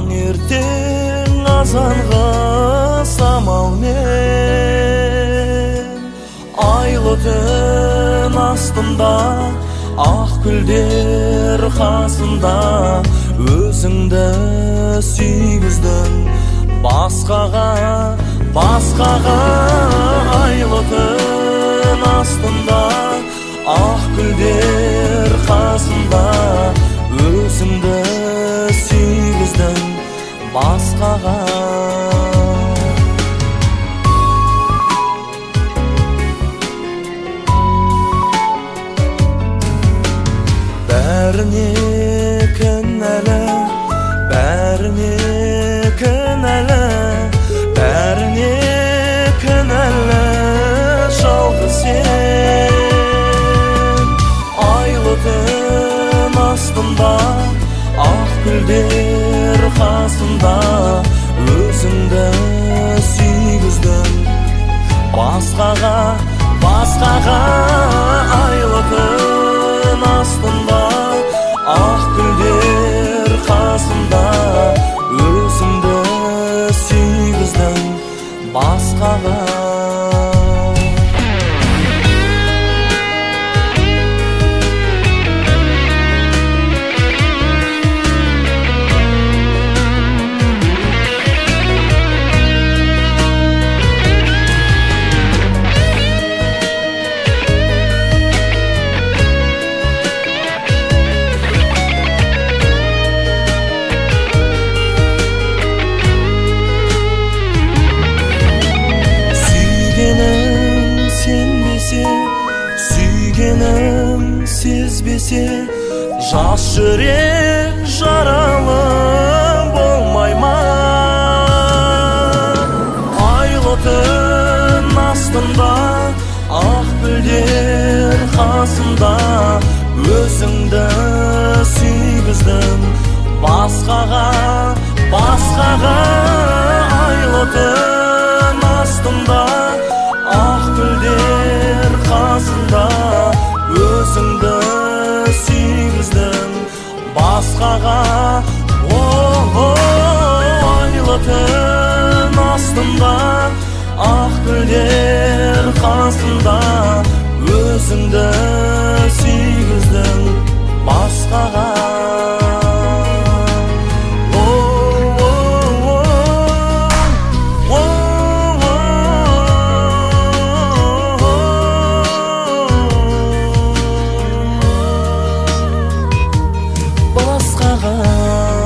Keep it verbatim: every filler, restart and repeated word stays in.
таңертең азанғы самалмен, айлы түн астында ақ гүлдер қасында өзіңді сүйгіздің басқаға, басқаға. Айлы түн астында ақ гүлдер қасында өзіңді сүйгіздің басқаға. Бәріне кінәлі, бәріне кінәлі, бәріне кінәлі жалғыз сен. Айлы түн астында ақ гүлдер қасында өзіңді сүйгіздің басқаға, басқаға. Айлы түн астында ақ гүлдер қасында өзіңді сүйгіздің басқаға. Сүйгенім сезбесе, жас жүрек жаралы болмай ма? Айлы түн астында ақ гүлдер қасында өзіңді сүйгіздің басқаға, басқаға. Айлы түн астында ақ гүлдер қасында өзіңді сүйгіздің басқаға. Айлы түн астында ақ гүлдер қасында өзіңді сүйгіздің басқаға. Басқаға.